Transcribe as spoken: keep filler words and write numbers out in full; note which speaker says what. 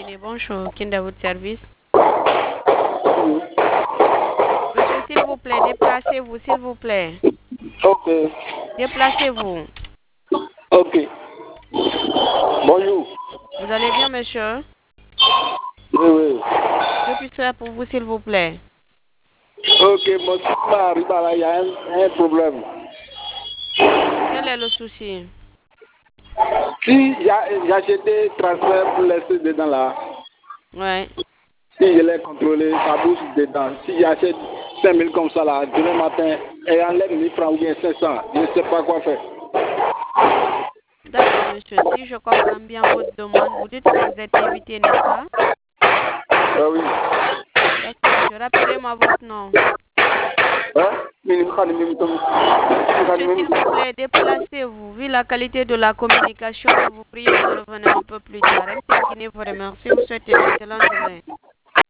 Speaker 1: Guinée. Bonjour, qui est à votre service? Monsieur, s'il vous plaît, déplacez-vous, s'il vous plaît.
Speaker 2: Ok.
Speaker 1: Déplacez-vous.
Speaker 2: Ok. Bonjour.
Speaker 1: Vous allez bien, monsieur?
Speaker 2: Oui, oui.
Speaker 1: Que puis-je faire pour vous, s'il vous plaît?
Speaker 2: Ok, mon souci arrive là, il y a un, un problème.
Speaker 1: Quel est le souci?
Speaker 2: Si j'ai acheté transfert pour laisser dedans là,
Speaker 1: Ouais.
Speaker 2: si je l'ai contrôlé, ça bouge dedans. Si j'achète cinq mille comme ça là, demain matin, et enlève mille francs ou bien cinq cents, je ne sais pas quoi faire.
Speaker 1: D'accord, monsieur. Si je comprends bien votre demande, vous dites que vous êtes invité, n'est-ce pas?
Speaker 2: Ah oui.
Speaker 1: D'accord, monsieur. Rappelez-moi votre nom.
Speaker 2: Hein?
Speaker 1: Monsieur, s'il vous plaît, déplacez-vous. Vu la qualité de la communication, nous vous prions de revenir un peu plus tard. M T N Guinée vous remercie. Vous souhaite une excellente journée.